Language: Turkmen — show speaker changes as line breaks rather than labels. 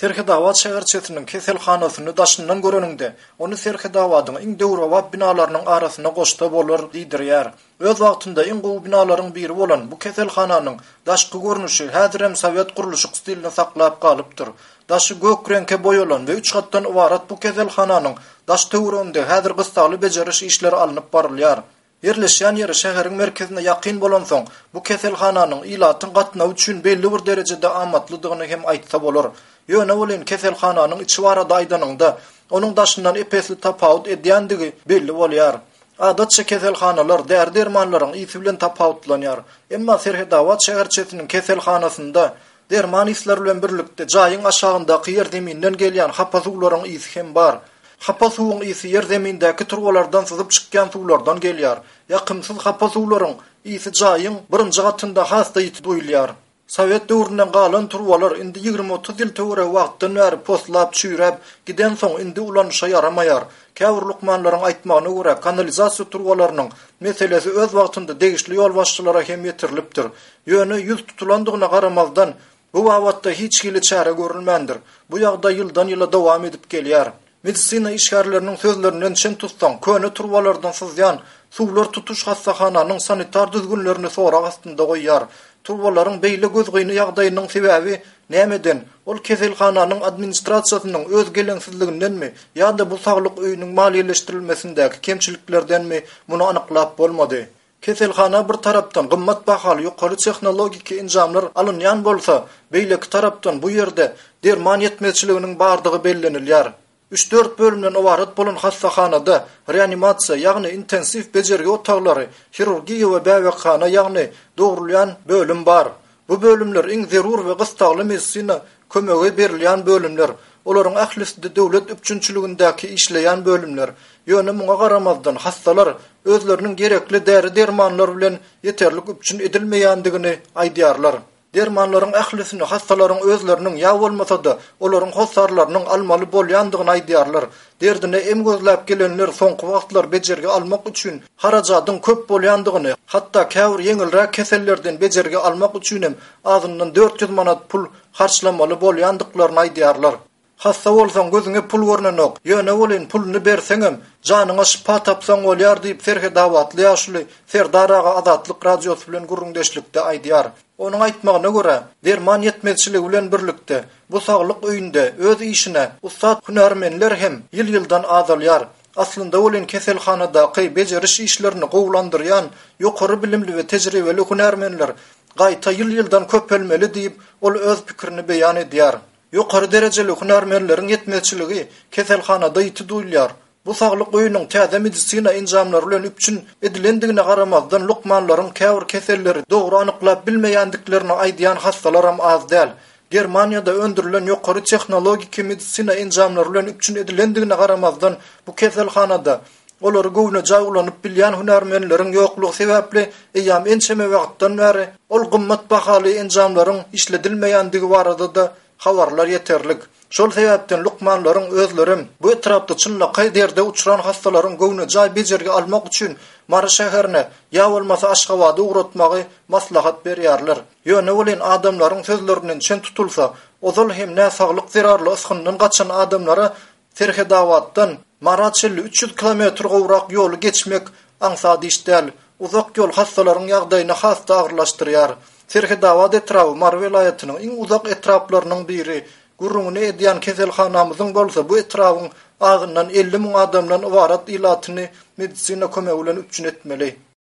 Serhedawat şäherçesiniň keselhanasyny daşyndan göreninde, onu Serhedawadyň iň döwrewap binalarynyň arasynda goşda bolar diýdirýär. Öz wagtynda iň gowy binalaryň biri bolan bu keselhananyň daşky görnüşi häzirem Sowet guruluşy stilini saklap galypdyr. Daşy gök reňke boýalan we 3 gatdan ibarat bu keselhananyň daş töwreginde häzir gysgaly bejeriş işleri alınıp barylýar. Yerleşen yeri şäheriň merkezine ýakyn bolan soň bu keselhananyň ilatyň gatnaw üçin belli bir derejede amatlydygyny hem aýtsa bolar. Ýöne bolan keselhananyň içi barada aýdanynda onuň daşyndan epesli tapawut edýändigi belli bolýar. Adatça keselhanalar dermanlaryň ýygy bilen tapawutlanýar. Emma Serhedawat şäherçesiniň keselhanasynda derman isler bilen birlikde jaýyň aşagyndaky ýer zeminden gelýän hapa suwlaryň ýygy hem bar. Hapa suwuň ýygy ýer zemindäki turwalardan syzyp çykýan suwlardan gelýär. Ýakymsyz hapa suwlaryň ýygy jaýyň birinji gatynda hasta ýyty duýulýar. Sowet döwründen galan turwalar indi 20-30 ýyl töwre wagtdan bäri postlap çüýräp giden soň indi ulanşa ýaramaýar. Käwir lukmanlaryň aýtmagyna görä kanalizasiýa turwalarynyň meselesi öz wagtynda degişli ýol başçylara hem ýetirilipdir. Ýöne ýüz tutulandygyna garamazdan bu wagtda hiç hili çäre görülmendir. Bu ýagda ýyldan ýyla dowam edip gelýär. Medisina işgärleriniň sözlerinden çyn tutsaň, köne turwalardan sızýan suwlar tutuş hastahananyň sanitar düzgünlerini sorak astynda goýýar. Turwalaryň beýle gözgüýni ýagdaýynyň sebäbi nämeden? Ol keselhananyň administrasiýasynyň öz geleňsizligindenmi ýa-da bu saglyk öýüniň maliýeleşdirilmesindäki kemçiliklerdenmi muny anyklap bolmady. Keselhana bir tarapdan gymmat bahaly ýokary tehnologik injamlar alynýan bolsa, beýleki tarapdan bu ýerde derman ýetmezçiliginiň bardygy bellenilýär. 3-4 bölümden ibaret bolan hastahanada reanimasiýa, ýagny intensiv bejergi otaklary, hirurgiýa we bäwekxana, ýagny dogrulýan bölüm bar. Bu bölümler iň zerur we gystagly medisina kömegi berilýän bölümler. Olaryň ählisinde döwlet üçinçiligindäki işleýän bölümler. Ýöne muňa garamazdan hastalar özleriniň gerekli däri-dermanlar bilen ýeterlik üçin edilmeýändigini aýdýarlar. Dermanlaryň ählisini hastalaryň özleriniň ýa bolmasa-da olaryň hosarlarynyň almaly bolýandygyny aýdýarlar. Derdine em gözläp gelenler soňky wagtlar bejergi almak üçin harajatyň köp bolýandygyny, hatda käwir ýeňilrek kesellerden bejergi almak üçin hem azyndan 400 manat pul harçlamaly bolýandyklaryny aýdýarlar. Hasta bolsaň gözüňe pul görnenok, ýöne bolan pulny berseňem janyňa şifa tapsaň bolýar diýip Serhedawatly ýaşly Serdaraga Azatlyk radiosy bilen gurrundeşlikde aýdýar. Onuň aýtmagyna görä, derman ýetmezçiligi bilen birlikde bu saglyk öýünde öz işine ustad hünärmenler hem ýyl-ýyldan azalýar. Aslynda bolan keselhanadaky bejeriş işlerini gowlandyrýan ýokary bilimli we tejribeli hünärmenler gaýta ýyl-ýyldan köpelmeli diýip ol öz pikirini beýan edýär. Ýokary derejeli hünärmenleriň ýetmezçiligi keselhanada ýyty duýulýar. Bu saglyk öýüniň täze medisina injamlary bilen üçin edilendigine garamazdan lukmanlaryň käwir keselleri dogry anyklap bilmeýändiklerini aýdýan hastalar hem az däl. Germaniýada öndürilen ýokary tehnologik medisina injamlary bilen üçin edilendigine garamazdan bu keselhanada olary gowna jaý ulanyp bilýän hünärmenleriň ýoklugy sebäpli eýam ençeme wagtdan bäri ol gymmat bahaly injamlaryň işledilmeýändigi barada da habarlar ýeterlik. Şol sebäpden lukmanlaryň özlerim bu etrapda çynlaqy derde uçuran hastalaryň gowna jaý bejergi almak üçin Mara şäherine ýa bolmasa Aşgabady uğratmagy maslahat berýärler. Ýöne bolan adamlaryň sözlerinden çyn tutulsa, ozal hem nä saglyk zerarly ysgyndan gaçan adamlara Serhedawatdan Mara 300 kilometr gowrak ýoly geçmek aňsady iş däl. Uzak ýol hastalaryň ýagdaýyny hasta agyrlaşdyrýar. Serhedawat etrapy Mara welaýatynyň iň uzak etraplarynyň biri. Gurrungyny edýän keselhanamyzyň bolsa bu etrapyň agyndan 50 000 adamdan ibarat ilatyny medisina kömegi bilen üçin etmeli.